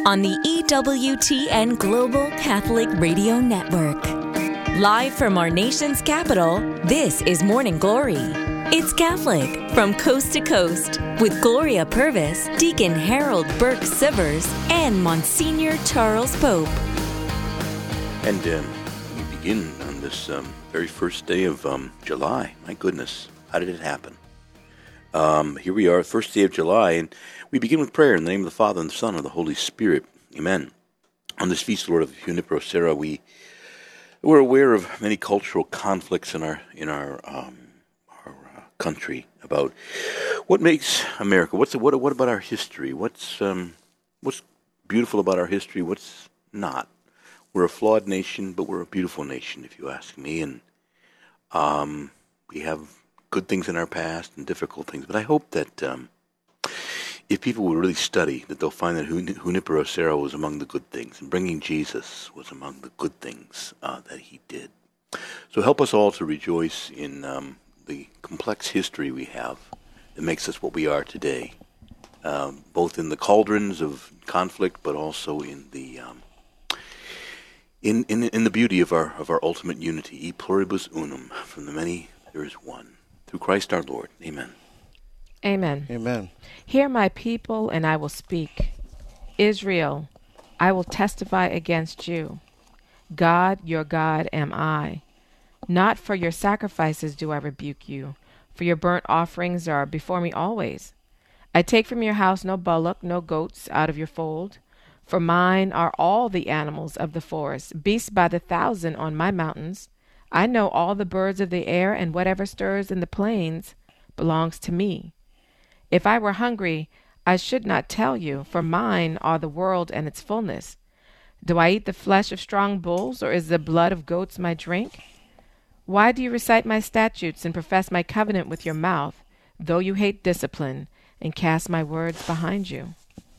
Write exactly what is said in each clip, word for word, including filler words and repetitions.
on the E W T N Global Catholic Radio Network. Live from our nation's capital, this is Morning Glory. It's Catholic from coast to coast with Gloria Purvis, Deacon Harold Burke Sivers, and Monsignor Charles Pope. And um, we begin on this um, very first day of um, July. My goodness, how did it happen? Um, here we are, first day of July, and we begin with prayer in the name of the Father, and the Son, and the Holy Spirit. Amen. On this feast, Lord, of Junipero Serra, we we're aware of many cultural conflicts in our in our um, our uh, country about what makes America. What's what what about our history? What's um, what's beautiful about our history? What's not? We're a flawed nation, but we're a beautiful nation, if you ask me. And um, we have good things in our past and difficult things. But I hope that um, if people will really study, that they'll find that Junipero Serra was among the good things, and bringing Jesus was among the good things uh, that he did. So help us all to rejoice in um, the complex history we have that makes us what we are today, um, both in the cauldrons of conflict, but also in the um, in, in in the beauty of our of our ultimate unity. E pluribus unum, from the many there is one. Through Christ our Lord. Amen. Amen. Amen. Hear my people, and I will speak. Israel, I will testify against you. God, your God, am I. Not for your sacrifices do I rebuke you, for your burnt offerings are before me always. I take from your house no bullock, no goats out of your fold. For mine are all the animals of the forest, beasts by the thousand on my mountains. I know all the birds of the air, and whatever stirs in the plains belongs to me. If I were hungry, I should not tell you, for mine are the world and its fullness. Do I eat the flesh of strong bulls, or is the blood of goats my drink? Why do you recite my statutes and profess my covenant with your mouth, though you hate discipline and cast my words behind you?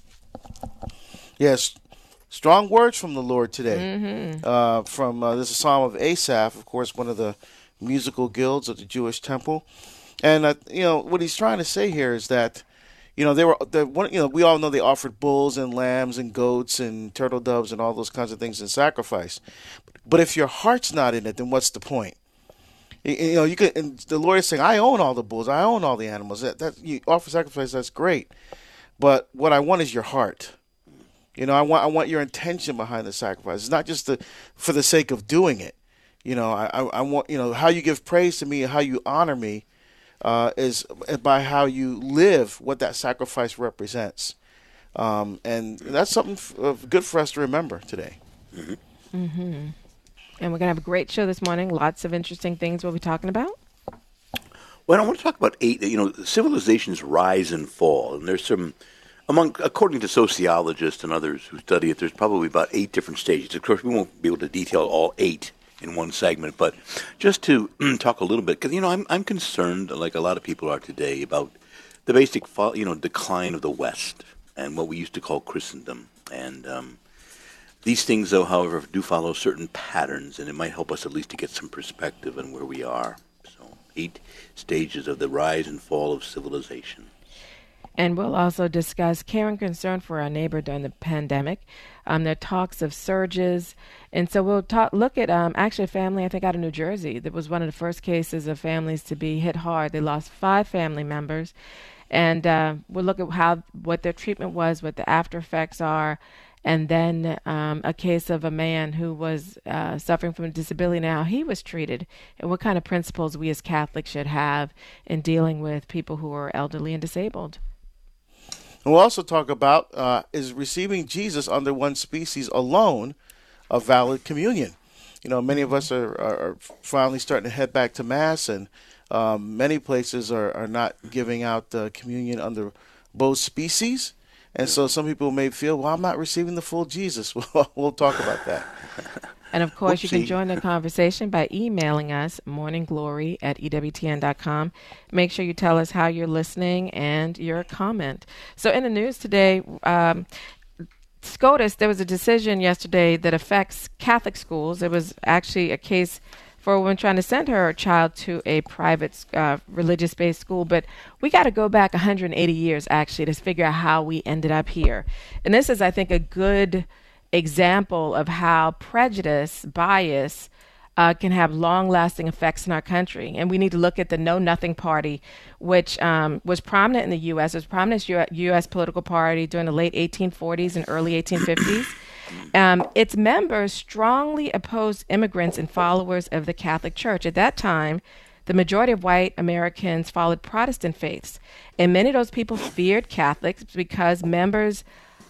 Yes, strong words from the Lord today. Mm-hmm. Uh, from uh, this is a psalm of Asaph, of course, one of the musical guilds of the Jewish temple. And uh, you know what he's trying to say here is that, you know, they were the one. You know, we all know they offered bulls and lambs and goats and turtle doves and all those kinds of things in sacrifice. But if your heart's not in it, then what's the point? You, you know, you could. And the Lord is saying, "I own all the bulls. I own all the animals. That that you offer sacrifice. That's great. But what I want is your heart. You know, I want I want your intention behind the sacrifice. It's not just the for the sake of doing it. You know, I I, I want you know how you give praise to me and how you honor me." Uh, is by how you live what that sacrifice represents. Um, and that's something f- uh, good for us to remember today. Mm-hmm. And we're going to have a great show this morning. Lots of interesting things we'll be talking about. Well, I want to talk about eight, you know, civilizations rise and fall. And there's some, among, according to sociologists and others who study it, there's probably about eight different stages. Of course, we won't be able to detail all eight in one segment, but just to talk a little bit, because, you know, I'm I'm concerned, like a lot of people are today, about the basic, fall, you know, decline of the West and what we used to call Christendom. And um, these things, though, however, do follow certain patterns, and it might help us at least to get some perspective on where we are. So, eight stages of the rise and fall of civilization. And we'll also discuss care and concern for our neighbor during the pandemic. Um, there are talks of surges. And so we'll talk, look at um, actually a family, I think, out of New Jersey. That was one of the first cases of families to be hit hard. They lost five family members. And uh, we'll look at how what their treatment was, what the after effects are. And then um, a case of a man who was uh, suffering from a disability, now he was treated, and what kind of principles we as Catholics should have in dealing with people who are elderly and disabled. And we'll also talk about uh, is receiving Jesus under one species alone a valid communion. You know, many of us are, are, are finally starting to head back to Mass, and um, many places are, are not giving out uh, communion under both species. And so some people may feel, well, I'm not receiving the full Jesus. We'll, we'll talk about that. And, of course, Oopsie. You can join the conversation by emailing us, morningglory at E W T N dot com. Make sure you tell us how you're listening and your comment. So in the news today, um, SCOTUS, there was a decision yesterday that affects Catholic schools. There was actually a case for a woman trying to send her child to a private uh, religious-based school. But we got to go back one hundred eighty years, actually, to figure out how we ended up here. And this is, I think, a good example of how prejudice, bias, uh, can have long-lasting effects in our country. And we need to look at the Know Nothing Party, which um, was prominent in the U S It was a prominent U S political party during the late eighteen forties and early eighteen fifties. Um, its members strongly opposed immigrants and followers of the Catholic Church. At that time, the majority of white Americans followed Protestant faiths, and many of those people feared Catholics because members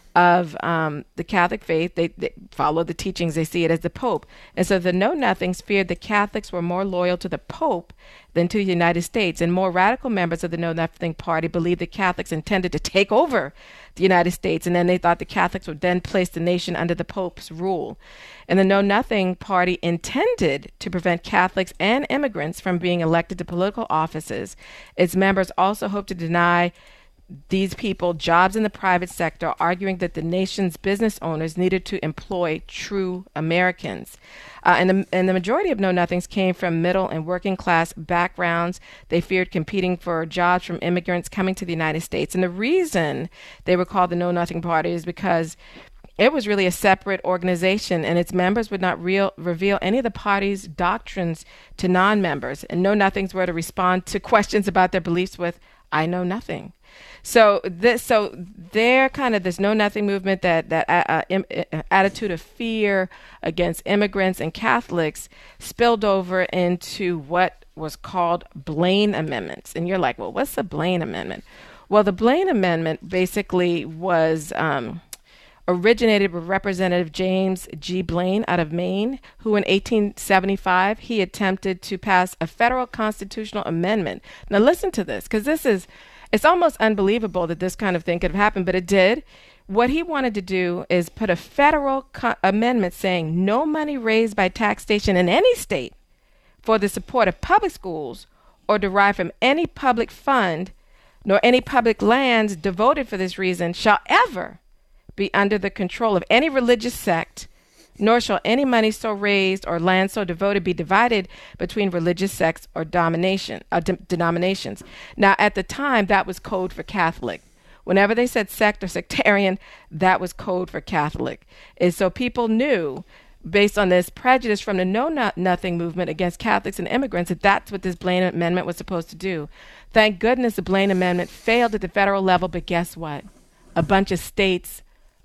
of um, the Catholic faith, they, they follow the teachings, they see it as the Pope. And so the Know-Nothings feared the Catholics were more loyal to the Pope than to the United States. And more radical members of the Know-Nothing Party believed the Catholics intended to take over the United States, and then they thought the Catholics would then place the nation under the Pope's rule. And the Know-Nothing Party intended to prevent Catholics and immigrants from being elected to political offices. Its members also hoped to deny these people jobs in the private sector, arguing that the nation's business owners needed to employ true Americans. Uh, and, the, and the majority of Know-Nothings came from middle and working class backgrounds. They feared competing for jobs from immigrants coming to the United States. And the reason they were called the Know-Nothing Party is because it was really a separate organization, and its members would not real, reveal any of the party's doctrines to non-members. And Know-Nothings were to respond to questions about their beliefs with, "I know nothing." So this, so their kind of this Know Nothing movement, that that uh, im, uh, attitude of fear against immigrants and Catholics, spilled over into what was called Blaine Amendments. And you're like, well, what's the Blaine Amendment? Well, the Blaine Amendment basically was um, originated with Representative James G. Blaine out of Maine, who in eighteen seventy-five, he attempted to pass a federal constitutional amendment. Now listen to this, because this is, it's almost unbelievable that this kind of thing could have happened, but it did. What he wanted to do is put a federal co- amendment saying no money raised by taxation in any state for the support of public schools or derived from any public fund nor any public lands devoted for this reason shall ever be under the control of any religious sect, nor shall any money so raised or land so devoted be divided between religious sects or domination, uh, de- denominations. Now, at the time, that was code for Catholic. Whenever they said sect or sectarian, that was code for Catholic. And so people knew, based on this prejudice from the Know Nothing movement against Catholics and immigrants, that that's what this Blaine Amendment was supposed to do. Thank goodness the Blaine Amendment failed at the federal level, but guess what? A bunch of states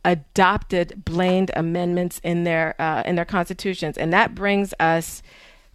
adopted Blaine amendments in their uh, in their constitutions, and that brings us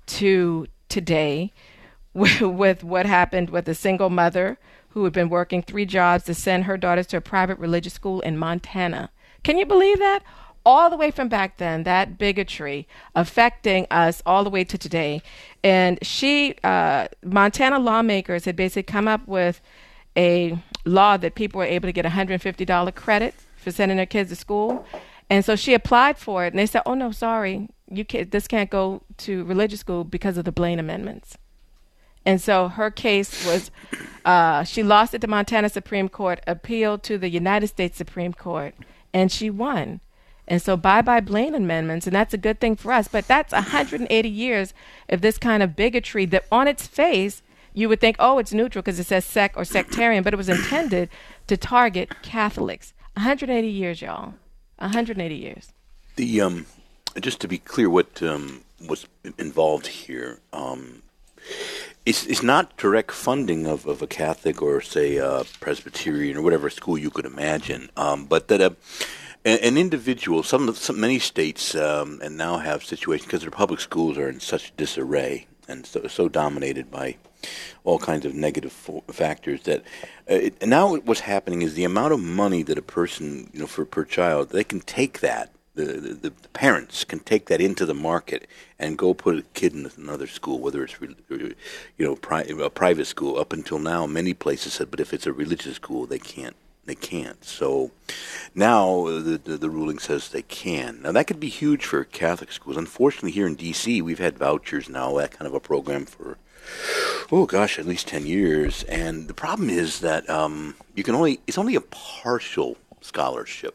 to today, with, with what happened with a single mother who had been working three jobs to send her daughters to a private religious school in Montana. Can you believe that? All the way from back then, that bigotry affecting us all the way to today. And she, uh, Montana lawmakers had basically come up with a law that people were able to get one hundred fifty dollars credit for sending their kids to school. And so she applied for it, and they said, oh, no, sorry, you can't, this can't go to religious school because of the Blaine Amendments. And so her case was, uh, she lost it to Montana Supreme Court, appealed to the United States Supreme Court, and she won. And so bye-bye Blaine Amendments, and that's a good thing for us. But that's one hundred eighty years of this kind of bigotry that on its face, you would think, oh, it's neutral because it says sect or sectarian, but it was intended to target Catholics. one hundred eighty years, y'all. one hundred eighty years. The um, just to be clear, what um, was involved here, um, it's it's not direct funding of, of a Catholic or say a Presbyterian or whatever school you could imagine, um, but that a an, an individual, some, some many states um, and now have situations because their public schools are in such disarray and so so dominated by all kinds of negative fo- factors that uh, it, now what's happening is the amount of money that a person, you know, for per child, they can take that, the, the, the parents can take that into the market and go put a kid in another school, whether it's, you know, pri- a private school. Up until now, many places said, but if it's a religious school, they can't. They can't. So now the, the the ruling says they can. Now that could be huge for Catholic schools. Unfortunately, here in D C, we've had vouchers now, that kind of a program for, oh gosh, at least ten years. And the problem is that um, you can only, it's only a partial scholarship.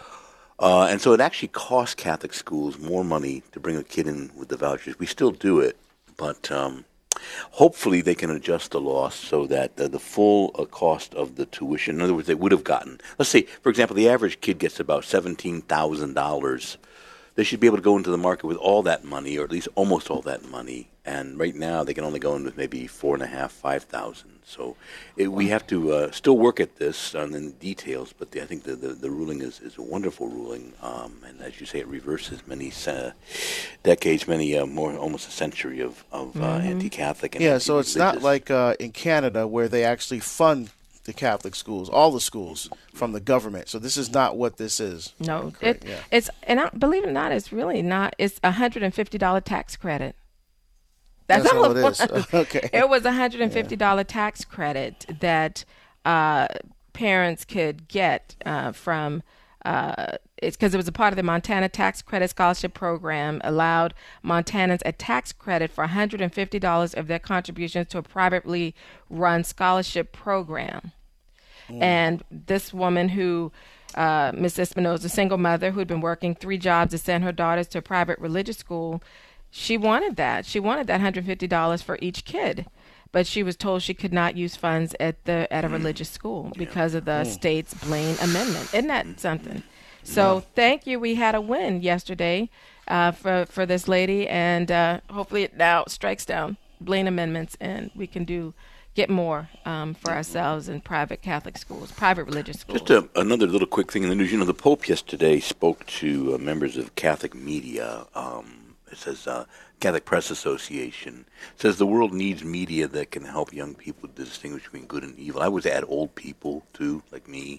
Uh, and so it actually costs Catholic schools more money to bring a kid in with the vouchers. We still do it, but um, hopefully they can adjust the law so that the, the full uh, cost of the tuition, in other words, they would have gotten, let's say, for example, the average kid gets about seventeen thousand dollars. They should be able to go into the market with all that money, or at least almost all that money. And right now, they can only go in with maybe four and a half, five thousand. So it, we have to uh, still work at this on the details. But the, I think the, the, the ruling is, is a wonderful ruling, um, and as you say, it reverses many uh, decades, many uh, more, almost a century of of uh, mm-hmm. anti-Catholic. And yeah, so it's not like uh, in Canada where they actually fund the Catholic schools, all the schools from the government. So this is not what this is. No, it, yeah. it's, and I, believe it or not, it's really not. It's a one hundred fifty dollars tax credit. That's, That's all it it was. is. Okay. It was a one hundred fifty dollars yeah. tax credit that uh, parents could get uh, from, uh, it's because it was a part of the Montana Tax Credit Scholarship Program, allowed Montanans a tax credit for one hundred fifty dollars of their contributions to a privately run scholarship program. Mm. And this woman who, uh, Miss Espinoza, a single mother who had been working three jobs to send her daughters to a private religious school, she wanted that. She wanted that one hundred fifty dollars for each kid. But she was told she could not use funds at the at a religious school because of the mm. state's Blaine Amendment. Isn't that something? So thank you. We had a win yesterday uh, for, for this lady, and uh, hopefully it now strikes down Blaine amendments, and we can do get more um, for ourselves in private Catholic schools, private religious schools. Just a, another little quick thing in the news. You know, the Pope yesterday spoke to uh, members of Catholic media. Um, it says uh, Catholic Press Association says the world needs media that can help young people distinguish between good and evil. I would add old people too, like me.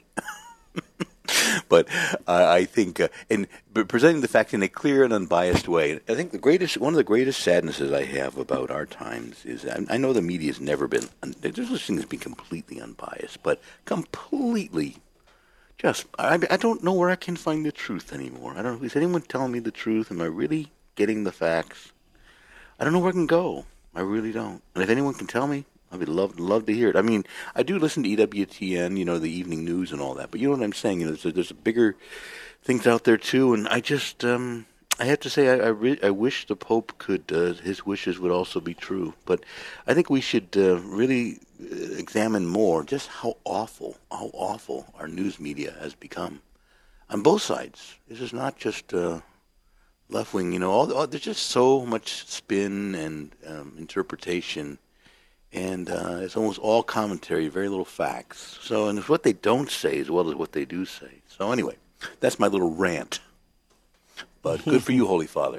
But uh, I think, uh, in presenting the facts in a clear and unbiased way, I think the greatest, one of the greatest sadnesses I have about our times is, I, I know the media has never been, there's no thing as being completely unbiased, but completely, just, I, I don't know where I can find the truth anymore. I don't know, is anyone telling me the truth? Am I really getting the facts? I don't know where I can go. I really don't. And if anyone can tell me, I would love love to hear it. I mean, I do listen to E W T N, you know, the evening news and all that. But you know what I'm saying? You know, there's, there's bigger things out there too. And I just, um, I have to say, I I, re- I wish the Pope could, uh, his wishes would also be true. But I think we should uh, really examine more just how awful, how awful our news media has become on both sides. This is not just uh, left wing. You know, all, all, there's just so much spin and um, interpretation. And uh, it's almost all commentary, very little facts. So, and it's what they don't say as well as what they do say. So anyway, that's my little rant. But good for you, Holy Father.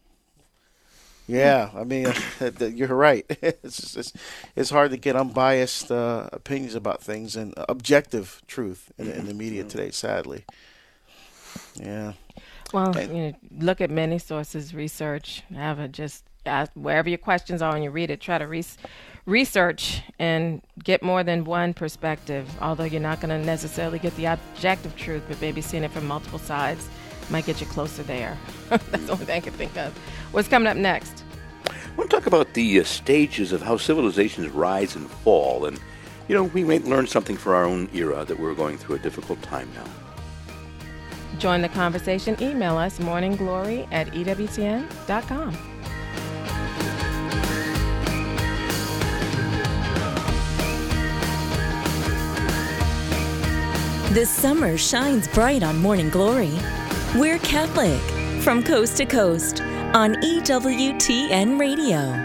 Yeah, I mean, you're right. It's, just, it's it's hard to get unbiased uh, opinions about things and objective truth in, in the media today, sadly. Yeah. Well, and, you know, look at many sources, research, have a just ask, wherever your questions are and you read it, try to re- research and get more than one perspective, although you're not going to necessarily get the objective truth, but maybe seeing it from multiple sides might get you closer there. That's the only thing I can think of. What's coming up next? I want to talk about the uh, stages of how civilizations rise and fall. And, you know, we might learn something for our own era that we're going through a difficult time now. Join the conversation. Email us morningglory at E W T N dot com. The summer shines bright on Morning Glory. We're Catholic, from coast to coast, on E W T N Radio.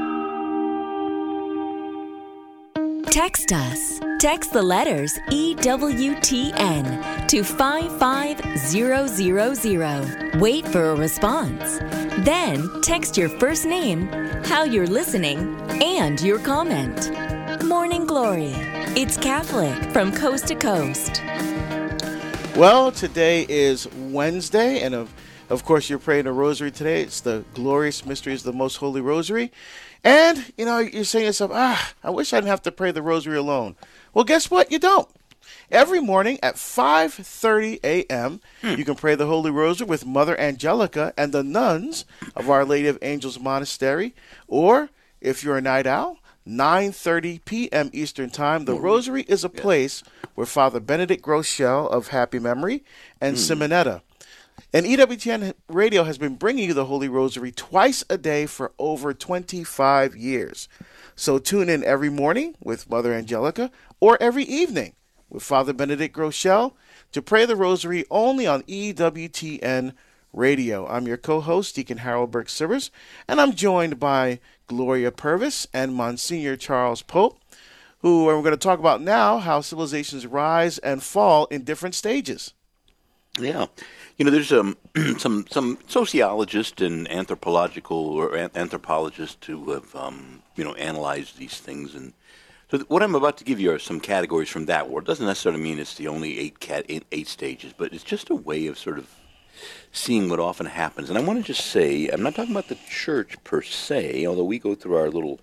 Text us. Text the letters E W T N to five five zero zero zero. Wait for a response. Then text your first name, how you're listening, and your comment. Morning Glory. It's Catholic, from coast to coast. Well, today is Wednesday, and of, of course you're praying a rosary today. It's the glorious mysteries of the Most Holy Rosary. And, you know, you're saying to yourself, ah, I wish I didn't have to pray the rosary alone. Well, guess what? You don't. Every morning at five thirty a.m., hmm. you can pray the Holy Rosary with Mother Angelica and the nuns of Our Lady of Angels Monastery. Or, if you're a night owl, nine thirty p.m. Eastern Time. The Rosary is a place where Father Benedict Groeschel of happy memory and mm. Simonetta And E W T N Radio has been bringing you the Holy Rosary twice a day for over twenty-five years. So tune in every morning with Mother Angelica or every evening with Father Benedict Groeschel to pray the Rosary only on E W T N Radio. I'm your co-host, Deacon Harold Burke-Sivers, and I'm joined by Gloria Purvis and Monsignor Charles Pope, who we're going to talk about now how civilizations rise and fall in different stages. Yeah. You know, there's um, some some sociologists and anthropological or an- anthropologists who have, um, you know, analyzed these things. And so th- what I'm about to give you are some categories from that world. It doesn't necessarily mean it's the only eight, cat- eight, eight stages, but it's just a way of sort of seeing what often happens. And I want to just say, I'm not talking about the church per se, although we go through our little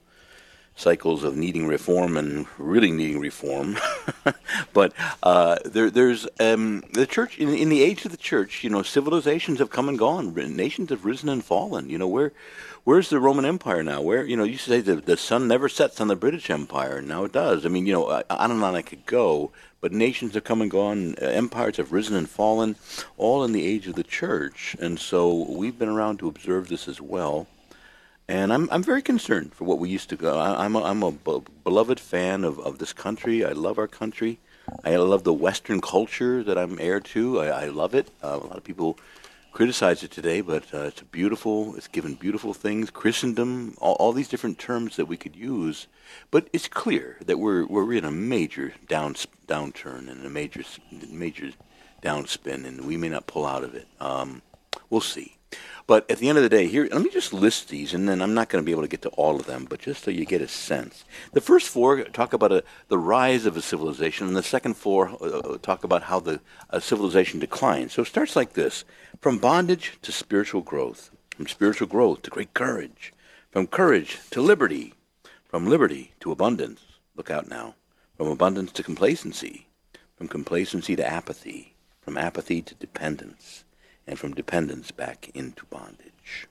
cycles of needing reform and really needing reform. But uh, there, there's um, the church, in, in the age of the church, you know, civilizations have come and gone. Nations have risen and fallen. You know, where, where's the Roman Empire now? Where, you know, you say the, the sun never sets on the British Empire. Now it does. I mean, you know, on and on I could go. But nations have come and gone. Empires have risen and fallen, all in the age of the church. And so we've been around to observe this as well. And I'm I'm very concerned for what we used to go. I, I'm a, I'm a be- beloved fan of, of this country. I love our country. I love the Western culture that I'm heir to. I, I love it. Uh, a lot of people criticize it today, but uh, it's beautiful. It's given beautiful things. Christendom, all, all these different terms that we could use. But it's clear that we're we're in a major down downturn and a major major downspin, and we may not pull out of it. Um, we'll see. But at the end of the day, here, let me just list these, and then I'm not going to be able to get to all of them, but just so you get a sense. The first four talk about a, the rise of a civilization, and the second four uh, talk about how the a civilization declines. So it starts like this: from bondage to spiritual growth, from spiritual growth to great courage, from courage to liberty, from liberty to abundance. Look out now. From abundance to complacency, from complacency to apathy, from apathy to dependence, and from dependence back into bondage.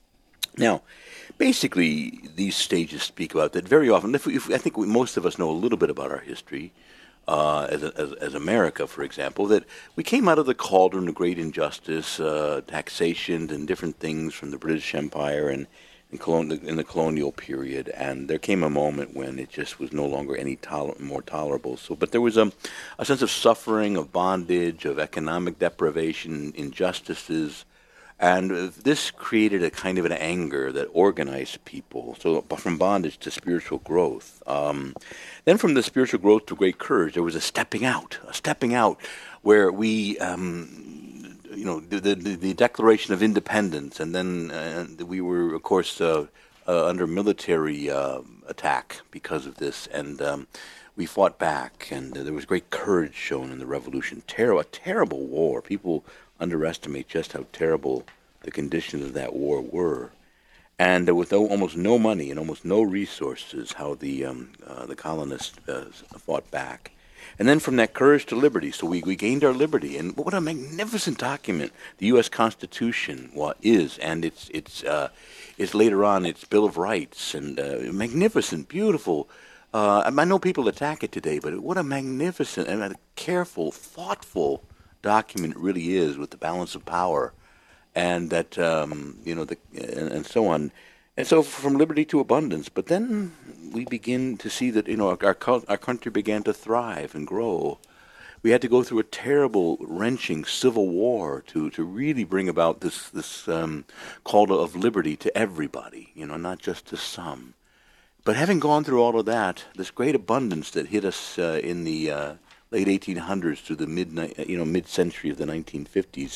Now, basically, these stages speak about that very often. If we, if, I think we, most of us know a little bit about our history, uh, as, as, as America, for example, that we came out of the cauldron of great injustice, uh, taxation, and different things from the British Empire and in, colon- in the colonial period, and there came a moment when it just was no longer any toler- more tolerable. So, but there was a, a sense of suffering, of bondage, of economic deprivation, injustices, and this created a kind of an anger that organized people. So, from bondage to spiritual growth. Um, then, from the spiritual growth to great courage, there was a stepping out, a stepping out, where we. Um, You know, the, the the Declaration of Independence, and then uh, we were, of course, uh, uh, under military uh, attack because of this, and um, we fought back, and uh, there was great courage shown in the revolution. Ter- a terrible war. People underestimate just how terrible the conditions of that war were, and uh, with no, almost no money and almost no resources, how the um, uh, the colonists uh, fought back. And then from that courage to liberty, so we, we gained our liberty. And what a magnificent document the U S Constitution well, is, and it's it's uh, it's later on its Bill of Rights, and uh, magnificent, beautiful. Uh, I know people attack it today, but what a magnificent and a careful, thoughtful document it really is, with the balance of power, and that um, you know the and, and so on. And so from liberty to abundance, but then we begin to see that, you know, our, our country began to thrive and grow. We had to go through a terrible, wrenching civil war to, to really bring about this, this um, call to, of liberty to everybody, you know, not just to some. But having gone through all of that, this great abundance that hit us uh, in the uh, late eighteen hundreds to the mid, you know, mid-century of the nineteen fifties,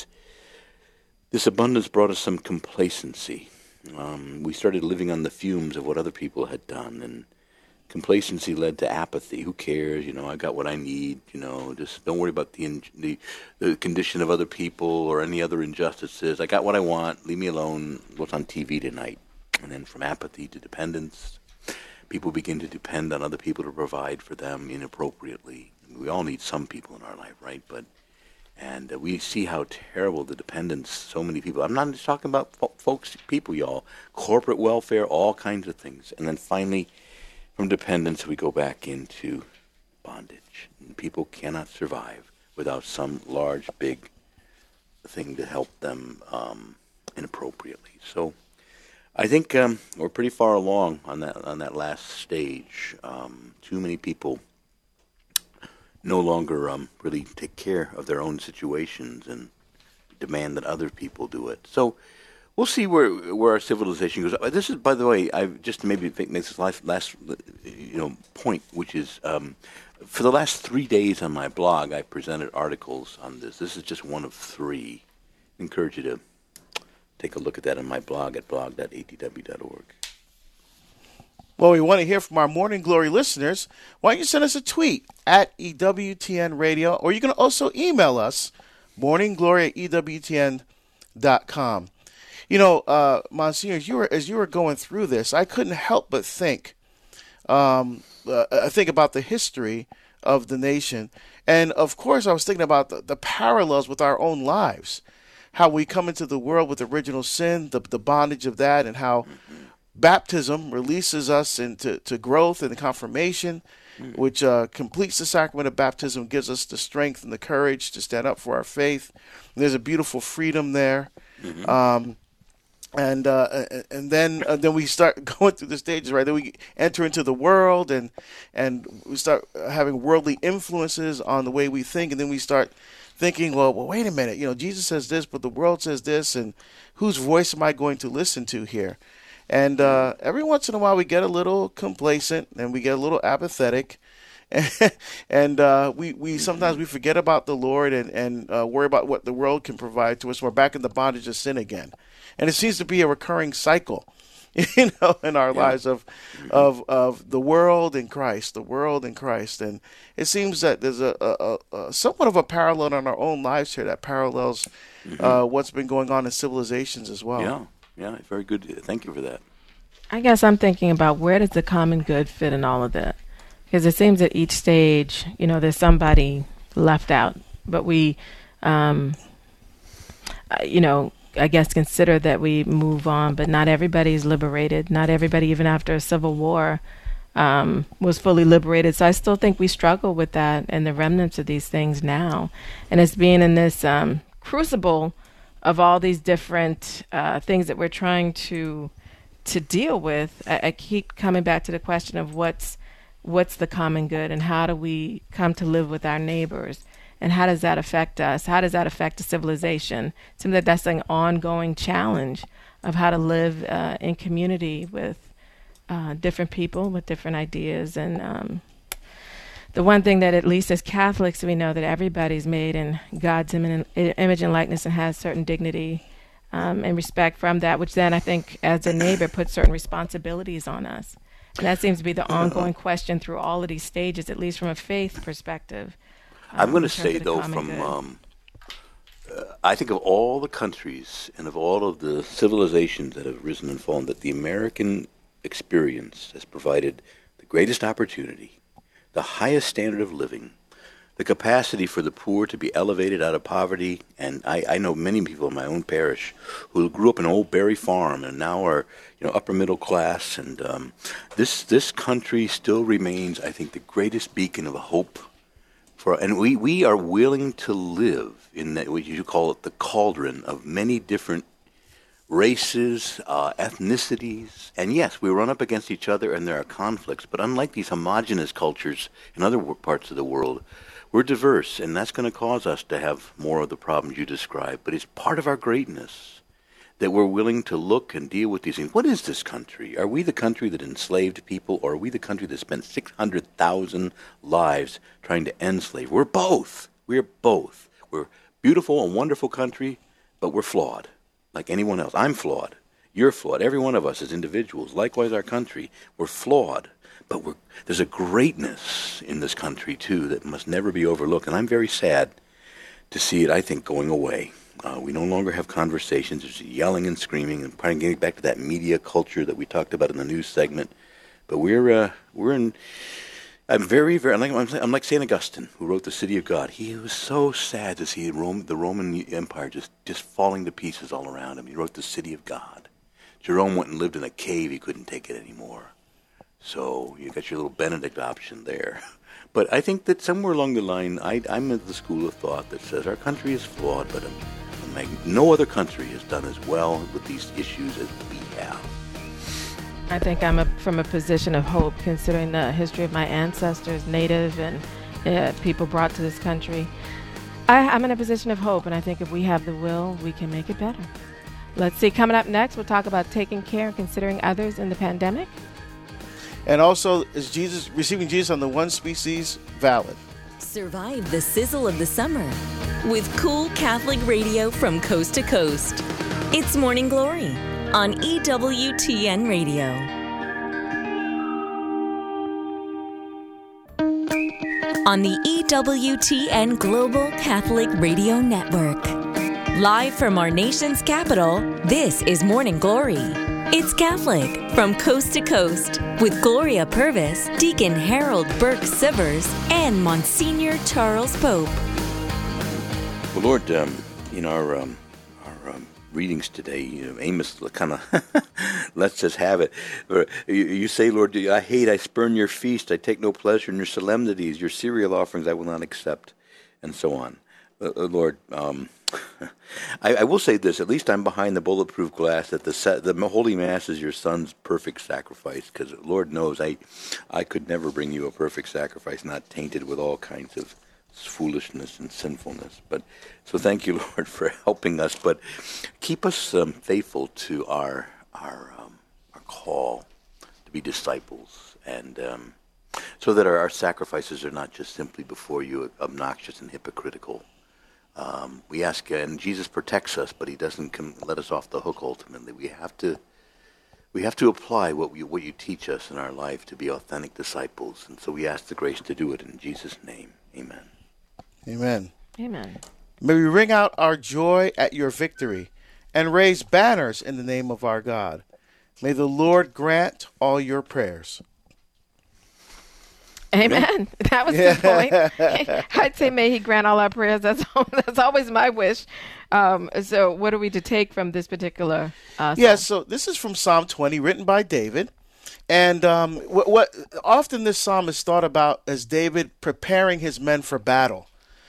this abundance brought us some complacency. Um, we started living on the fumes of what other people had done, and complacency led to apathy. Who cares? You know, I got what I need. You know, just don't worry about the in, the, the condition of other people or any other injustices. I got what I want. Leave me alone. What's on T V tonight? And then from apathy to dependence, people begin to depend on other people to provide for them inappropriately. We all need some people in our life, right? But And uh, we see how terrible the dependence, so many people. I'm not just talking about fo- folks, people, y'all. Corporate welfare, all kinds of things. And then finally, from dependence, we go back into bondage. And people cannot survive without some large, big thing to help them um, inappropriately. So I think um, we're pretty far along on that on that last stage. Um, too many people no longer um, really take care of their own situations and demand that other people do it. So we'll see where where our civilization goes. This is, by the way, I just to maybe make this last, last you know point, which is um, for the last three days on my blog, I presented articles on this. This is just one of three. I encourage you to take a look at that on my blog at blog dot a t w dot org. Well, we want to hear from our Morning Glory listeners. Why don't you send us a tweet at E W T N Radio, or you can also email us, morningglory at E W T N dot com. You know, uh, Monsignor, as you were as you were going through this, I couldn't help but think, um, uh, I think about the history of the nation, and of course, I was thinking about the, the parallels with our own lives, how we come into the world with original sin, the the bondage of that, and how baptism releases us into to growth and confirmation, mm. which uh, completes the sacrament of baptism, gives us the strength and the courage to stand up for our faith. And there's a beautiful freedom there. Mm-hmm. Um, and uh, and then uh, then we start going through the stages, right? Then we enter into the world, and and we start having worldly influences on the way we think, and then we start thinking, well, well, wait a minute, you know, Jesus says this, but the world says this, and whose voice am I going to listen to here? And uh, every once in a while, we get a little complacent and we get a little apathetic, and uh, we we sometimes we forget about the Lord and and uh, worry about what the world can provide to us. We're back in the bondage of sin again, and it seems to be a recurring cycle, you know, in our yeah. lives of of of the world and Christ, the world and Christ, and it seems that there's a, a, a somewhat of a parallel in our own lives here that parallels mm-hmm. uh, what's been going on in civilizations as well. Yeah. Yeah, very good. Thank you for that. I guess I'm thinking about where does the common good fit in all of that? Because it seems at each stage, you know, there's somebody left out. But we, um, you know, I guess consider that we move on, but not everybody's liberated. Not everybody, even after a civil war, um, was fully liberated. So I still think we struggle with that and the remnants of these things now. And it's being in this um, crucible of all these different uh, things that we're trying to to deal with. I, I keep coming back to the question of what's what's the common good, and how do we come to live with our neighbors, and how does that affect us? How does that affect the civilization? It seems that that's an ongoing challenge of how to live uh, in community with uh, different people with different ideas. And um, the one thing that at least as Catholics we know that everybody's made in God's im- image and likeness and has certain dignity um, and respect from that, which then I think as a neighbor puts certain responsibilities on us. And that seems to be the ongoing question through all of these stages, at least from a faith perspective. Um, I'm going to say, though, from um, uh, I think of all the countries and of all of the civilizations that have risen and fallen, that the American experience has provided the greatest opportunity, the highest standard of living, the capacity for the poor to be elevated out of poverty. And I, I know many people in my own parish who grew up in Old Berry Farm and now are, you know, upper middle class. And um, this this country still remains, I think, the greatest beacon of hope for. And we, we are willing to live in that, what you call it, the cauldron of many different races, uh, ethnicities, and yes, we run up against each other and there are conflicts, but unlike these homogenous cultures in other w- parts of the world, we're diverse, and that's going to cause us to have more of the problems you described, but it's part of our greatness that we're willing to look and deal with these things. What is this country? Are we the country that enslaved people, or are we the country that spent six hundred thousand lives trying to end slavery? We're both. We're both. We're a beautiful and wonderful country, but we're flawed. Like anyone else. I'm flawed. You're flawed. Every one of us as individuals. Likewise, our country. We're flawed. But we're, there's a greatness in this country, too, that must never be overlooked. And I'm very sad to see it, I think, going away. Uh, we no longer have conversations. There's yelling and screaming and trying to get back to that media culture that we talked about in the news segment. But we're uh, we're in... I'm very, very, I'm like, I'm like Saint Augustine, who wrote The City of God. He was so sad to see Rome, the Roman Empire just, just falling to pieces all around him. He wrote The City of God. Jerome went and lived in a cave. He couldn't take it anymore. So you got your little Benedict option there. But I think that somewhere along the line, I, I'm of the school of thought that says our country is flawed, but mag- no other country has done as well with these issues as we have. I think I'm a, from a position of hope, considering the history of my ancestors, native and uh, people brought to this country. I, I'm in a position of hope, and I think if we have the will, we can make it better. Let's see. Coming up next, we'll talk about taking care and considering others in the pandemic. And also, is Jesus receiving Jesus on the one species valid? Survive the sizzle of the summer with cool Catholic radio from coast to coast. It's Morning Glory on E W T N Radio. On the E W T N Global Catholic Radio Network. Live from our nation's capital, this is Morning Glory. It's Catholic from coast to coast with Gloria Purvis, Deacon Harold Burke Sivers, and Monsignor Charles Pope. Well, Lord, um, in our um, our um, readings today, you know, Amos kind of lets us have it. You, you say, Lord, I hate, I spurn your feast, I take no pleasure in your solemnities, your cereal offerings I will not accept, and so on. Uh, Lord, um, I, I will say this, at least I'm behind the bulletproof glass that the sa- the Holy Mass is your Son's perfect sacrifice, because Lord knows I, I could never bring you a perfect sacrifice, not tainted with all kinds of foolishness and sinfulness. But so thank you, Lord, for helping us, but keep us um, faithful to our, our, um, our call to be disciples, and um, so that our, our sacrifices are not just simply before you obnoxious and hypocritical. Um, we ask, and Jesus protects us, but he doesn't come, let us off the hook ultimately. We have to we have to apply what, we, what you teach us in our life to be authentic disciples. And so we ask the grace to do it in Jesus' name. Amen. Amen. Amen. May we ring out our joy at your victory and raise banners in the name of our God. May the Lord grant all your prayers. Amen. That was Yeah. the point. I'd say may he grant all our prayers. That's that's always my wish. Um, so what are we to take from this particular uh, Yeah, psalm? so this is from Psalm twenty, written by David. And um, what, what often this psalm is thought about as David preparing his men for battle.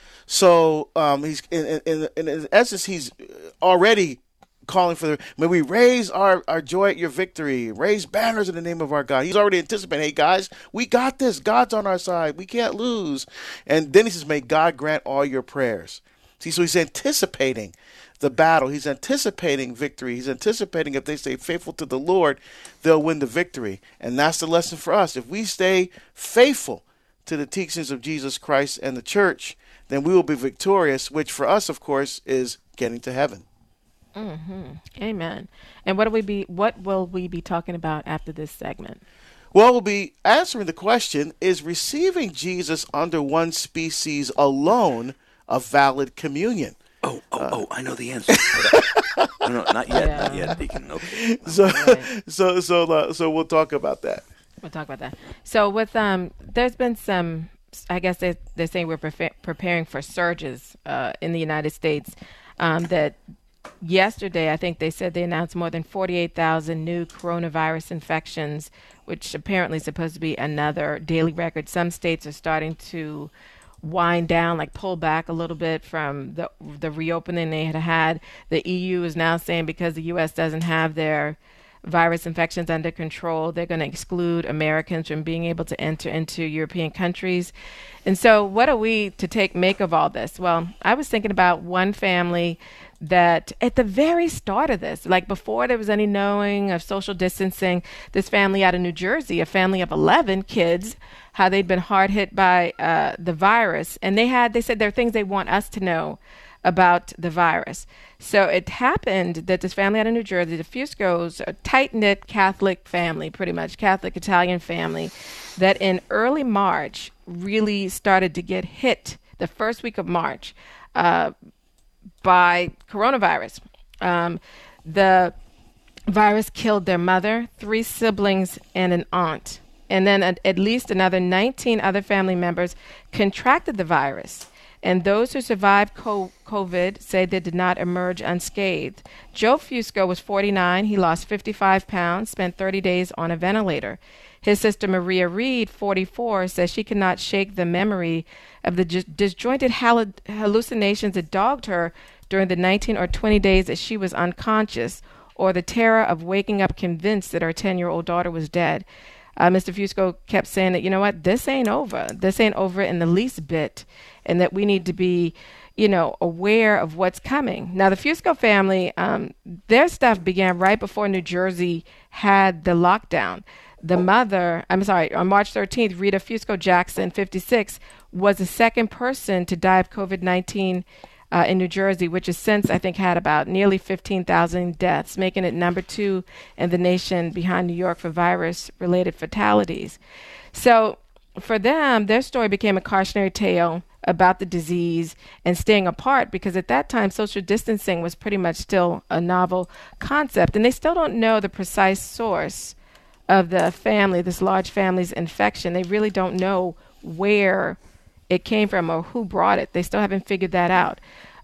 So um, he's in, in, in, in essence, he's already calling for the, may we raise our, our joy at your victory, raise banners in the name of our God. He's already anticipating, hey guys, we got this. God's on our side. We can't lose. And then he says, may God grant all your prayers. See, so he's anticipating the battle. He's anticipating victory. He's anticipating if they stay faithful to the Lord, they'll win the victory. And that's the lesson for us. If we stay faithful to the teachings of Jesus Christ and the church, then we will be victorious, which for us, of course, is getting to heaven. Mm-hmm. Amen. And what do we be? What will we be talking about after this segment? Well, we'll be answering the question, is receiving Jesus under one species alone a valid communion? Oh, oh, oh! I know the answer. no, no, not yet, Yeah. not yet, Deacon. Okay. So, Right. so, so, uh, so we'll talk about that. We'll talk about that. So with um, there's been some. I guess they they're saying we're prefa- preparing for surges uh, in the United States. Um, that yesterday, I think they said they announced more than forty-eight thousand new coronavirus infections, which apparently is supposed to be another daily record. Some states are starting to wind down, like pull back a little bit from the the reopening they had had. The E U is now saying because the U S doesn't have their virus infections under control, they're going to exclude Americans from being able to enter into European countries. And so what are we to take make of all this? Well, I was thinking about one family that at the very start of this, like before there was any knowing of social distancing, this family out of New Jersey, a family of eleven kids, how they'd been hard hit by uh, the virus. And they had, they said there are things they want us to know about the virus. So it happened that this family out of New Jersey, the Fuscos, a tight-knit Catholic family, pretty much Catholic Italian family, that in early March really started to get hit the first week of March uh, by coronavirus. Um, the virus killed their mother, three siblings, and an aunt. And then at, at least another nineteen other family members contracted the virus. And those who survived co- COVID say they did not emerge unscathed. Joe Fusco was forty-nine. He lost fifty-five pounds, spent thirty days on a ventilator. His sister Maria Reed, forty-four, says she cannot shake the memory of the dis- disjointed hal- hallucinations that dogged her during the nineteen or twenty days that she was unconscious, or the terror of waking up convinced that her ten-year-old daughter was dead. Uh, Mister Fusco kept saying that, you know what, this ain't over. This ain't over in the least bit, and that we need to be, you know, aware of what's coming. Now, the Fusco family, um, their stuff began right before New Jersey had the lockdown. The mother, I'm sorry, on March thirteenth, Rita Fusco Jackson, fifty-six, was the second person to die of COVID nineteen uh, in New Jersey, which has since, I think, had about nearly fifteen thousand deaths, making it number two in the nation behind New York for virus-related fatalities. So for them, their story became a cautionary tale about the disease and staying apart, because at that time, social distancing was pretty much still a novel concept, and they still don't know the precise source of the family, this large family's infection. They really don't know where it came from or who brought it. They still haven't figured that out.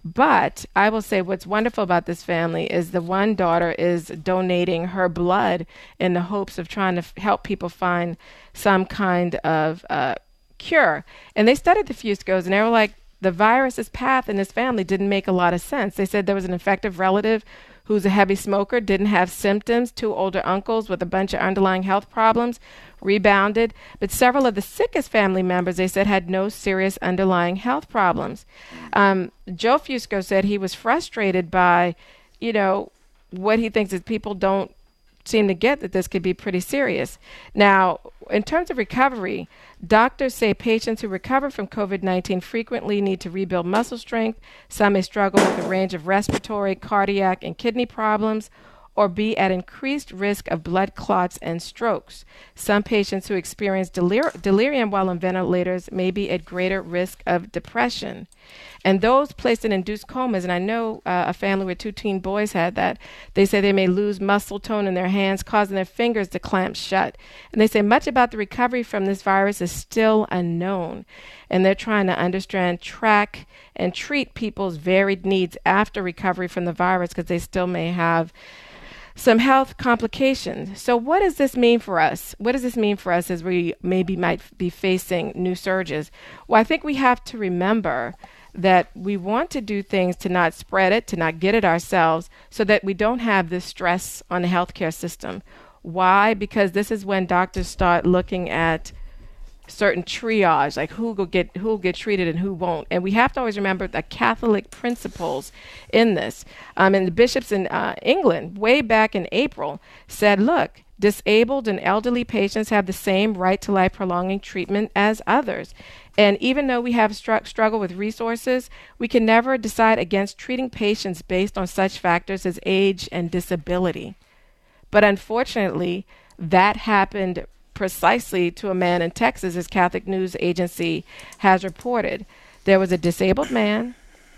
But I will say what's wonderful about this family is the one daughter is donating her blood in the hopes of trying to f- help people find some kind of uh, cure. And they studied the Fuscos, and they were like, the virus's path in this family didn't make a lot of sense. They said there was an infective relative who's a heavy smoker, didn't have symptoms, two older uncles with a bunch of underlying health problems, rebounded. But several of the sickest family members, they said, had no serious underlying health problems. Um, Joe Fusco said he was frustrated by, you know, what he thinks is people don't seem to get that this could be pretty serious. Now, in terms of recovery, doctors say patients who recover from COVID nineteen frequently need to rebuild muscle strength. Some may struggle with a range of respiratory, cardiac, and kidney problems, or be at increased risk of blood clots and strokes. Some patients who experience delir- delirium while on ventilators may be at greater risk of depression. And those placed in induced comas, and I know uh, a family with two teen boys had that, they say they may lose muscle tone in their hands, causing their fingers to clamp shut. And they say much about the recovery from this virus is still unknown. And they're trying to understand, track, and treat people's varied needs after recovery from the virus, because they still may have some health complications. So what does this mean for us? What does this mean for us as we maybe might be facing new surges? Well, I think we have to remember that we want to do things to not spread it, to not get it ourselves, so that we don't have this stress on the healthcare system. Why? Because this is when doctors start looking at certain triage, like who will get who will get treated and who won't. And we have to always remember the Catholic principles in this. Um, and the bishops in uh, England, way back in April, said, look, disabled and elderly patients have the same right to life-prolonging treatment as others. And even though we have stru- struggle with resources, we can never decide against treating patients based on such factors as age and disability. But unfortunately, that happened precisely to a man in Texas, as Catholic News Agency has reported. There was a disabled man,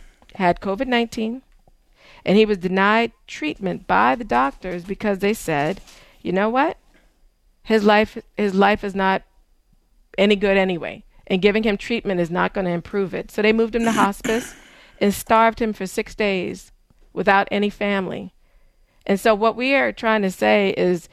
had COVID nineteen, and he was denied treatment by the doctors because they said, you know what? His life, his life is not any good anyway, and giving him treatment is not going to improve it. So they moved him to hospice and starved him for six days without any family. And so what we are trying to say is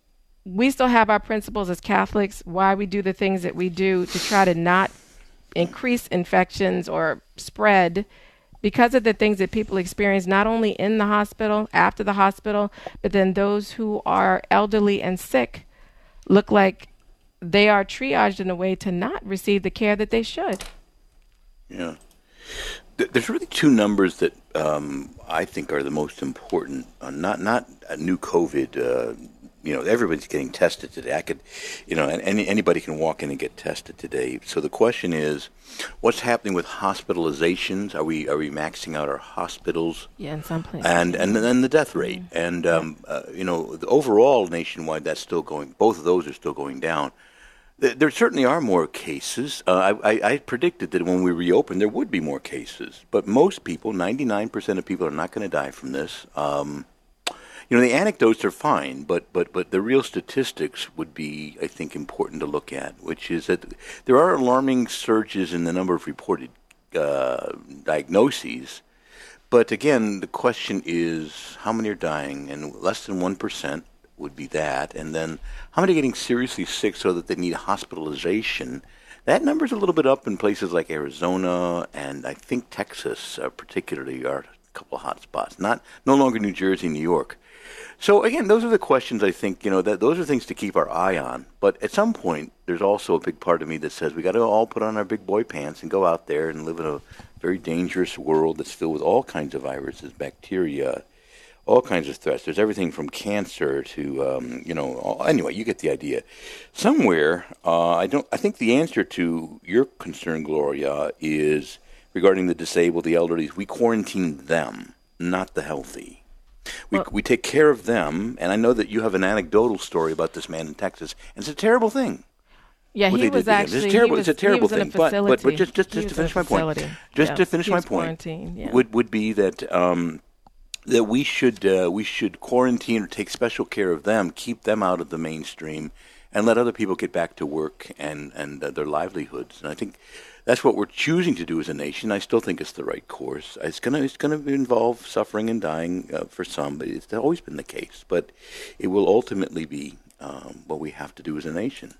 we still have our principles as Catholics, why we do the things that we do to try to not increase infections or spread because of the things that people experience, not only in the hospital, after the hospital, but then those who are elderly and sick look like they are triaged in a way to not receive the care that they should. Yeah. There's really two numbers that um, I think are the most important. Uh, not not a new COVID. Uh, you know, everybody's getting tested today. I could, you know, and any, anybody can walk in and get tested today. So the question is, what's happening with hospitalizations? Are we are we maxing out our hospitals? Yeah, in some places. And and then the death rate. Mm-hmm. And um, uh, you know, the overall nationwide, that's still going. Both of those are still going down. There certainly are more cases. Uh, I, I, I predicted that when we reopen, there would be more cases. But most people, ninety-nine percent of people, are not going to die from this. Um, you know, the anecdotes are fine, but, but, but the real statistics would be, I think, important to look at, which is that there are alarming surges in the number of reported uh, diagnoses. But again, the question is, how many are dying? And less than one percent. Would be that, and then how many are getting seriously sick so that they need hospitalization? That number's a little bit up in places like Arizona and I think Texas, uh, particularly, are couple of hot spots. Not no longer New Jersey, New York. So again, those are the questions I think, you know, that those are things to keep our eye on. But at some point, there's also a big part of me that says we got to all put on our big boy pants and go out there and live in a very dangerous world that's filled with all kinds of viruses, bacteria, all kinds of threats. There's everything from cancer to, um, you know, all, anyway, you get the idea. Somewhere, uh, I don't. I think the answer to your concern, Gloria, is regarding the disabled, the elderly. We quarantine them, not the healthy. We well, we take care of them, and I know that you have an anecdotal story about this man in Texas, and it's a terrible thing. Yeah, he was actually. It's terrible. Was, it's a terrible thing. But, but but just just, just to finish my point, just yeah, to finish my point, yeah. would would be that um, that we should uh, we should quarantine or take special care of them, keep them out of the mainstream, and let other people get back to work and and uh, their livelihoods. And I think that's what we're choosing to do as a nation. I still think it's the right course. It's gonna it's gonna involve suffering and dying uh, for some, but it's always been the case. But it will ultimately be um, what we have to do as a nation.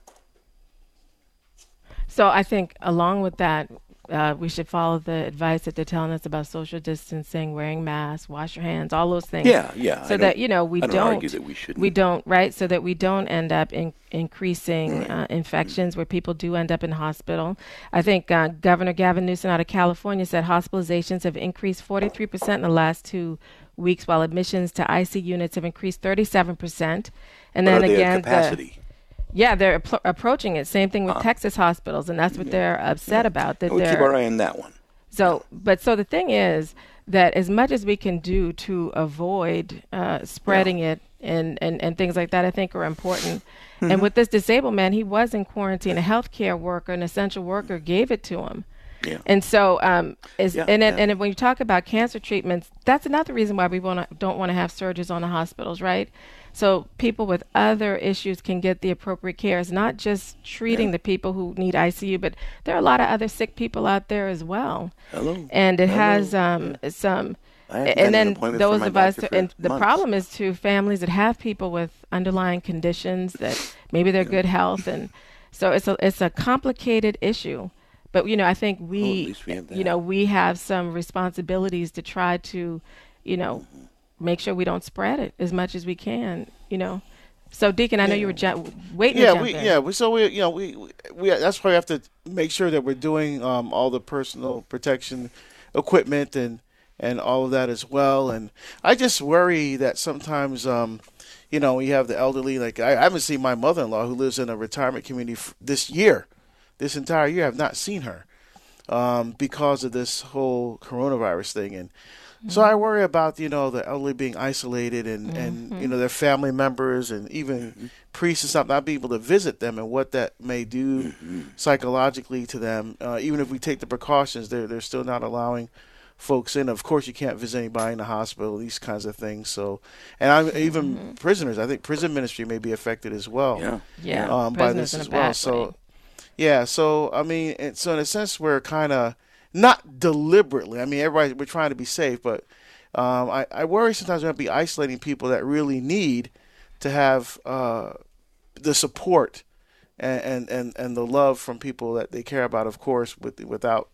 So I think along with that, uh, we should follow the advice that they're telling us about social distancing, wearing masks, wash your hands, all those things. Yeah, yeah. So that, you know, we I don't, don't, argue that we shouldn't. we don't, right? So that we don't end up in increasing right. uh, infections where people do end up in hospital. I think uh, Governor Gavin Newsom out of California said hospitalizations have increased forty-three percent in the last two weeks, while admissions to I C U units have increased thirty-seven percent. And but then are they again, at capacity? The, Yeah, they're pl- approaching it. Same thing with uh, Texas hospitals, and that's what yeah. they're upset yeah. about. That we'll they're, keep our eye on that one. So, but so the thing is that as much as we can do to avoid uh, spreading yeah. it and, and, and things like that, I think are important. Mm-hmm. And with this disabled man, he was in quarantine. A healthcare worker, an essential worker, gave it to him. Yeah. And so, um, is yeah, and yeah. and when you talk about cancer treatments, that's another reason why we wanna, don't want to have surges on the hospitals, right? So people with other issues can get the appropriate care. It's not just treating yeah. the people who need I C U, but there are a lot of other sick people out there as well. Hello. And it Hello. has um, yeah. some, and then those of us, and the months. problem is to families that have people with underlying conditions that maybe they're yeah. good health, and so it's a it's a complicated issue. But you know, I think we, oh, we you know, we have some responsibilities to try to, you know. Mm-hmm. make sure we don't spread it as much as we can, you know. So, Deacon, I know yeah. you were ju- waiting yeah, to jump we, in. Yeah, we, so we, you know, we, we, we, that's why we have to make sure that we're doing um, all the personal protection equipment and, and all of that as well. And I just worry that sometimes, um, you know, we have the elderly. Like I, I haven't seen my mother-in-law who lives in a retirement community f- this year, this entire year. I've not seen her um, because of this whole coronavirus thing. And mm-hmm. so I worry about, you know, the elderly being isolated and, mm-hmm. and you know, their family members and even mm-hmm. priests and stuff, not being able to visit them and what that may do mm-hmm. psychologically to them. Uh, even if we take the precautions, they're, they're still not allowing folks in. Of course, you can't visit anybody in the hospital, these kinds of things. So, and I'm, even mm-hmm. prisoners, I think prison ministry may be affected as well yeah. Yeah. Um, by this as well. So, yeah, so, I mean, and so in a sense, we're kind of not deliberately. I mean, everybody, we're trying to be safe, but um, I, I worry sometimes we're going to be isolating people that really need to have uh, the support and, and, and, and the love from people that they care about, of course, with, without.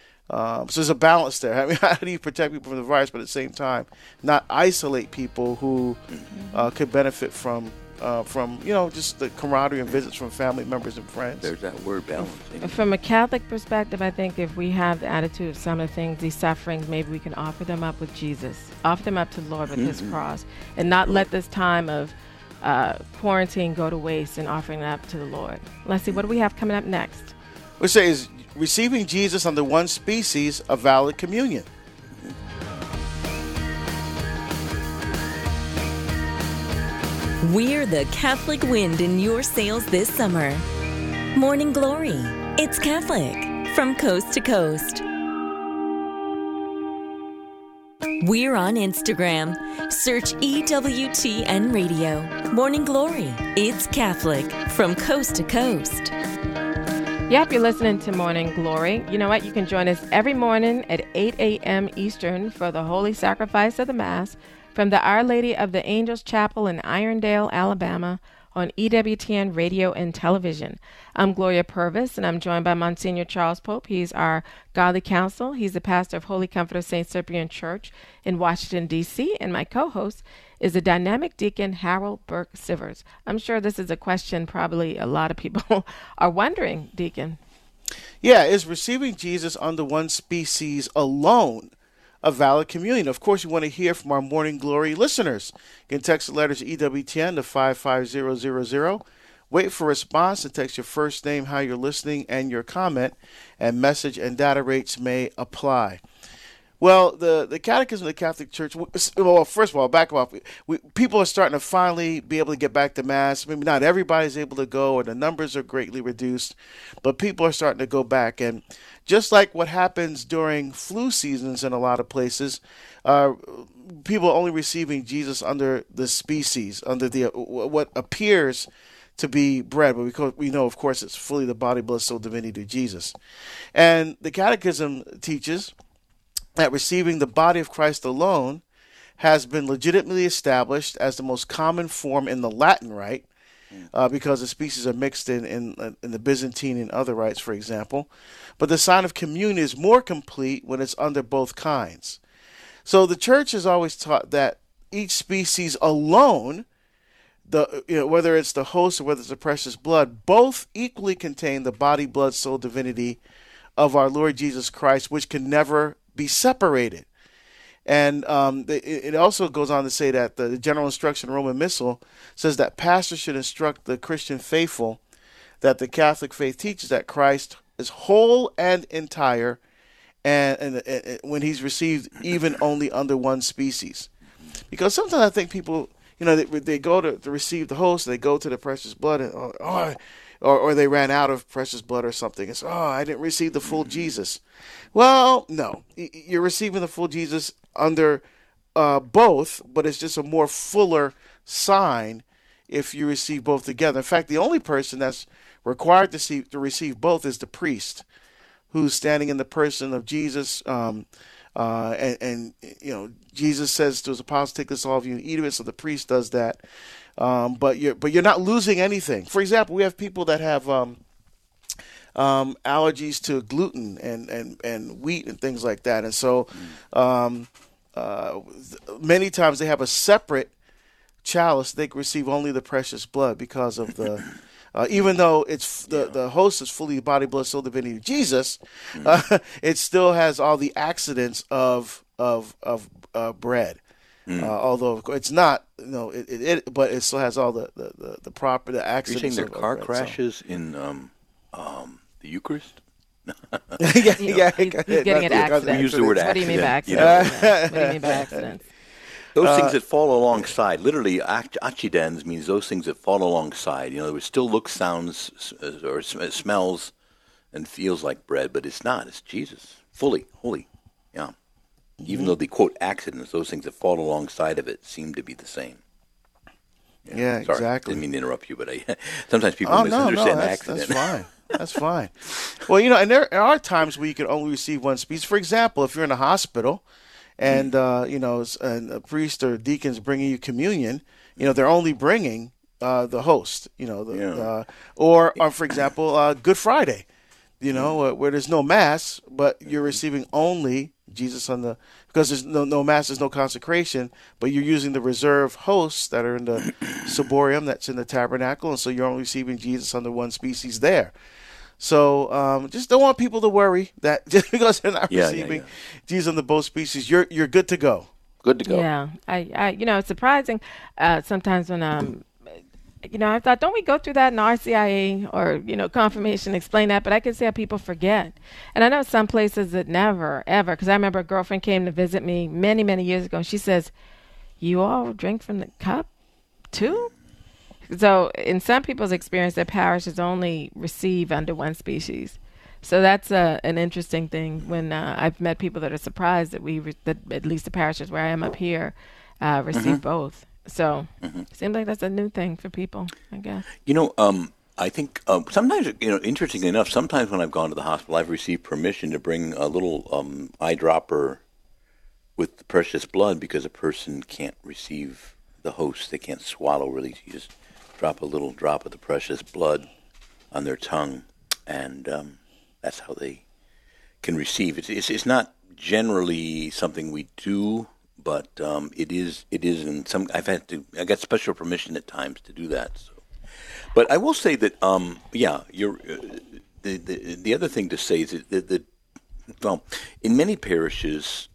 Um, so there's a balance there. I mean, how do you protect people from the virus, but at the same time, not isolate people who uh, could benefit from Uh, from, you know, just the camaraderie and visits from family members and friends. There's that word balance. From a Catholic perspective, I think if we have the attitude of some of the things, these sufferings, maybe we can offer them up with Jesus, offer them up to the Lord with mm-hmm. his cross, and not let this time of uh, quarantine go to waste in offering it up to the Lord. Let's see, what do we have coming up next? We say is receiving Jesus under one species of valid communion. We're the Catholic wind in your sails this summer. Morning Glory. It's Catholic from coast to coast. We're on Instagram. Search E W T N Radio. Morning Glory. It's Catholic from coast to coast. Yep, you're listening to Morning Glory. You know what? You can join us every morning at eight a.m. Eastern for the Holy Sacrifice of the Mass from the Our Lady of the Angels Chapel in Irondale, Alabama, on E W T N Radio and Television. I'm Gloria Purvis, and I'm joined by Monsignor Charles Pope. He's our godly counsel. He's the pastor of Holy Comfort of Saint Cyprian Church in Washington, D C, and my co-host is the dynamic deacon Harold Burke Sivers. I'm sure this is a question probably a lot of people are wondering, Deacon. Yeah, is receiving Jesus under one species alone a valid communion? Of course, you want to hear from our Morning Glory listeners. You can text the letters E W T N to five five zero zero zero. Wait for a response and text your first name, how you're listening, and your comment, and message and data rates may apply. Well, the, the Catechism of the Catholic Church, well, first of all, back up. We, people are starting to finally be able to get back to Mass. Maybe not everybody's able to go, or the numbers are greatly reduced, but people are starting to go back. And just like what happens during flu seasons in a lot of places, uh, people are only receiving Jesus under the species, under the what appears to be bread, but because we know, of course, it's fully the body, blood, soul, divinity of Jesus. And the Catechism teaches that receiving the body of Christ alone has been legitimately established as the most common form in the Latin rite, uh, because the species are mixed in, in in the Byzantine and other rites, for example. But the sign of communion is more complete when it's under both kinds. So the Church has always taught that each species alone, the you know, whether it's the host or whether it's the precious blood, both equally contain the body, blood, soul, divinity of our Lord Jesus Christ, which can never be separated. And um, it also goes on to say that the general instruction Roman Missal says that pastors should instruct the Christian faithful that the Catholic faith teaches that Christ is whole and entire, and, and, and when he's received even only under one species. Because sometimes I think people, you know, they, they go to, to receive the host, they go to the precious blood, and oh, oh Or, or they ran out of precious blood or something. It's, oh, I didn't receive the full Jesus. Well, no. You're receiving the full Jesus under uh, both, but it's just a more fuller sign if you receive both together. In fact, the only person that's required to, see, to receive both is the priest, who's standing in the person of Jesus. Um, uh, and, and, you know, Jesus says to his apostles, take this, all of you, and eat of it. So the priest does that. Um, but you're but you're not losing anything. For example, we have people that have um, um, allergies to gluten and, and, and wheat and things like that, and so um, uh, many times they have a separate chalice. They can receive only the precious blood because of the. Uh, even though it's the, the host is fully body, blood, soul, divinity of Jesus, uh, it still has all the accidents of of of uh, bread. Mm. Uh, although it's not, you know, it, it, it, but it still has all the the, the, the proper the accidents. You're saying there are car bread, crashes so. in um, um, the Eucharist? yeah, yeah, he's, he's getting at accidents. We use the word What do you mean by accident. accidents? Yeah. What do you mean by accidents? Those Uh, things that fall alongside, literally, ac- accidens means those things that fall alongside. You know, it still looks, sounds, s- or sm- smells, and feels like bread, but it's not. It's Jesus, fully, holy. Yeah. Mm-hmm. Even though the quote accidents, those things that fall alongside of it seem to be the same. Yeah, yeah Sorry, exactly. Didn't mean to interrupt you, but I, sometimes people oh, misunderstand no, no, that's, accident. that's fine. That's fine. Well, you know, and there are times where you can only receive one species. For example, if you're in a hospital, and uh, you know, and a priest or deacon's bringing you communion, you know, they're only bringing uh, the host. You know, the, Yeah. uh, or, or for example, uh, Good Friday. You know, uh, where there's no mass, but you're receiving only Jesus on the because there's no no mass, there's no consecration, but you're using the reserve hosts that are in the ciborium that's in the tabernacle, and so you're only receiving Jesus under one species there. So um, just don't want people to worry that just because they're not Yeah, receiving yeah, yeah. Jesus under both species, you're you're good to go. Good to go. Yeah, I, I, you know, it's surprising uh, sometimes when um, you know, I thought, don't we go through that in R C I A or you know, confirmation, explain that? But I can see how people forget, and I know some places that never, ever. Because I remember a girlfriend came to visit me many, many years ago, and she says, "You all drink from the cup, too." So in some people's experience, their parishes only receive under one species. So that's uh, an interesting thing when uh, I've met people that are surprised that we, re- that at least the parishes where I am up here, uh, receive mm-hmm. both. So mm-hmm. it seems like that's a new thing for people, I guess. You know, um, I think um, sometimes, you know, interestingly enough, sometimes when I've gone to the hospital, I've received permission to bring a little um, eyedropper with the precious blood because a person can't receive the host. They can't swallow, really. You just drop a little drop of the precious blood on their tongue, and um, that's how they can receive. It's, it's it's not generally something we do, but um, it is it is in some. I've had to. I got special permission at times to do that. So, but I will say that um, yeah, you're uh, the, the the other thing to say is that the, the well, in many parishes,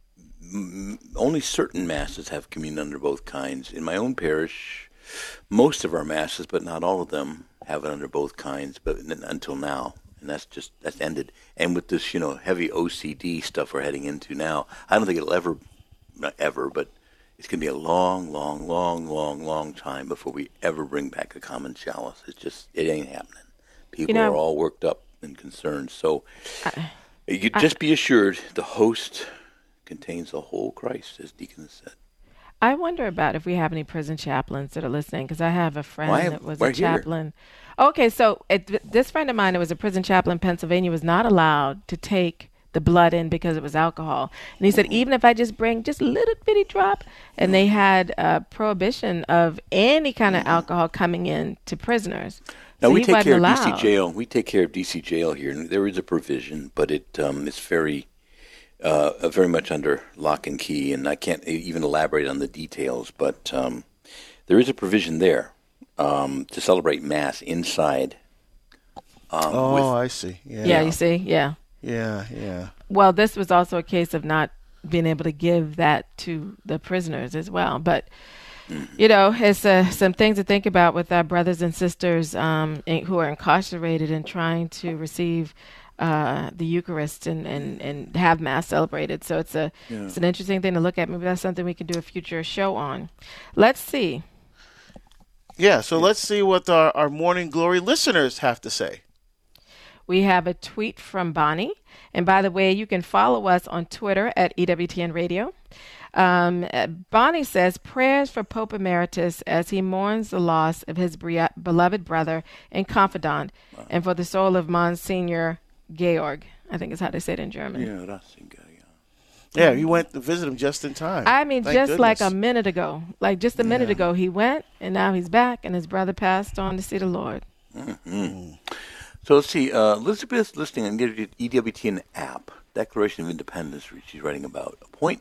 m- only certain masses have communion under both kinds. In my own parish, most of our masses, but not all of them, have it under both kinds. But n- until now. And that's just, that's ended. And with this, you know, heavy O C D stuff we're heading into now, I don't think it'll ever, not ever, but it's going to be a long, long, long, long, long time before we ever bring back a common chalice. It's just, it ain't happening. People you know, are all worked up and concerned. So I, you could just I, be assured the host contains the whole Christ, as Deacon has said. I wonder about if we have any prison chaplains that are listening, because I have a friend well, have, that was a chaplain. Here. Okay, so it, this friend of mine that was a prison chaplain in Pennsylvania was not allowed to take the blood in because it was alcohol. And he said, even if I just bring just a little bitty drop, and they had a prohibition of any kind of alcohol coming in to prisoners. Now, so we take care allowed. of D C jail. We take care of D C jail here, and there is a provision, but it um, it's very... Uh, very much under lock and key, and I can't even elaborate on the details, but um, there is a provision there um, to celebrate Mass inside. Um, oh, with, I see. Yeah. yeah, you see? Yeah. Yeah, yeah. Well, this was also a case of not being able to give that to the prisoners as well, but... Mm-hmm. You know, it's uh, some things to think about with our brothers and sisters um, in, who are incarcerated and trying to receive uh, the Eucharist and, and, and have Mass celebrated. So it's a yeah. it's an interesting thing to look at. Maybe that's something we can do a future show on. Let's see. Yeah, so let's see what our, our Morning Glory listeners have to say. We have a tweet from Bonnie. And by the way, you can follow us on Twitter at E W T N Radio. Um, Bonnie says, prayers for Pope Emeritus as he mourns the loss of his bre- beloved brother and confidant, wow. and for the soul of Monsignor Georg. I think is how they say it in German. Yeah, Ratzinger, yeah. Yeah, you went to visit him just in time. I mean, Thank just goodness. like a minute ago. Like just a yeah. minute ago he went, and now he's back, and his brother passed on to see the Lord. Mm-hmm. Mm. So let's see. Uh, Elizabeth's listening on the E W T N app, Declaration of Independence, which she's writing about. A point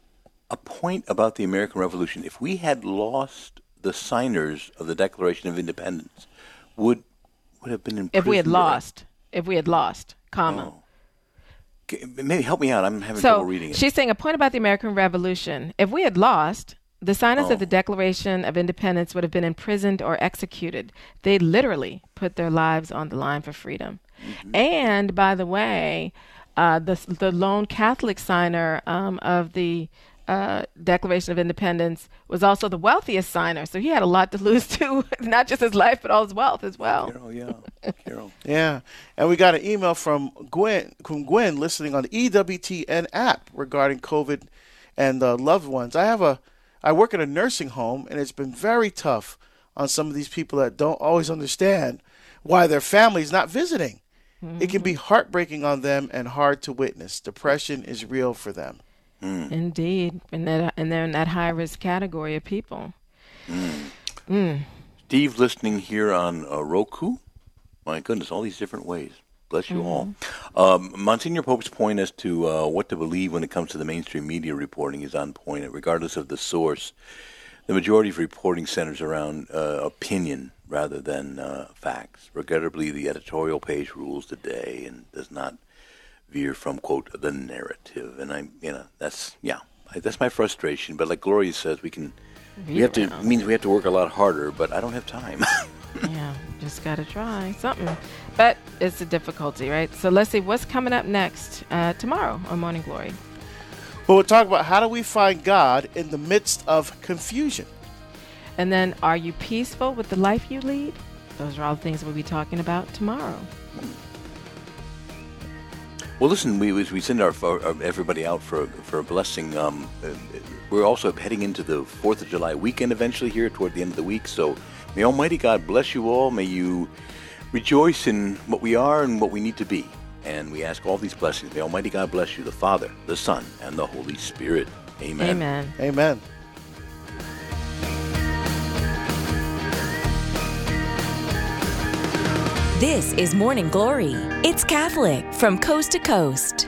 A point about the American Revolution. If we had lost the signers of the Declaration of Independence, would would have been in prison. If we had today. lost. If we had lost, comma. Oh. Okay, maybe help me out. I'm having so trouble reading it. She's saying a point about the American Revolution. If we had lost, the signers oh. of the Declaration of Independence would have been imprisoned or executed. They literally put their lives on the line for freedom. Mm-hmm. And, by the way, uh, the, the lone Catholic signer um, of the Uh, Declaration of Independence was also the wealthiest signer, so he had a lot to lose too, not just his life, but all his wealth as well. Carol, yeah, Carol. Yeah, and we got an email from Gwen, from Gwen, listening on the E W T N app regarding COVID and uh, loved ones. I have a, I work in a nursing home, and it's been very tough on some of these people that don't always understand why their family's not visiting. Mm-hmm. It can be heartbreaking on them and hard to witness. Depression is real for them. Mm. Indeed, and that and they're in that high risk category of people. Mm. Mm. Steve, listening here on uh, Roku. My goodness, all these different ways. Bless you mm-hmm. all. Um, Monsignor Pope's point as to uh, what to believe when it comes to the mainstream media reporting is on point, regardless of the source. The majority of reporting centers around uh, opinion rather than uh, facts. Regrettably, the editorial page rules the day and does not veer from, quote, the narrative. And I, you know, that's, yeah, I, that's my frustration. But like Gloria says, we can, we have to, it means we have to work a lot harder, but I don't have time. Yeah, just got to try something. But it's a difficulty, right? So let's see what's coming up next uh, tomorrow on Morning Glory. Well, we'll talk about how do we find God in the midst of confusion. And then, are you peaceful with the life you lead? Those are all the things we'll be talking about tomorrow. Well, listen, we we send our, our everybody out for for a blessing. Um, we're also heading into the Fourth of July weekend eventually here toward the end of the week. So may Almighty God bless you all. May you rejoice in what we are and what we need to be. And we ask all these blessings. May Almighty God bless you, the Father, the Son, and the Holy Spirit. Amen. Amen. Amen. This is Morning Glory. It's Catholic from coast to coast.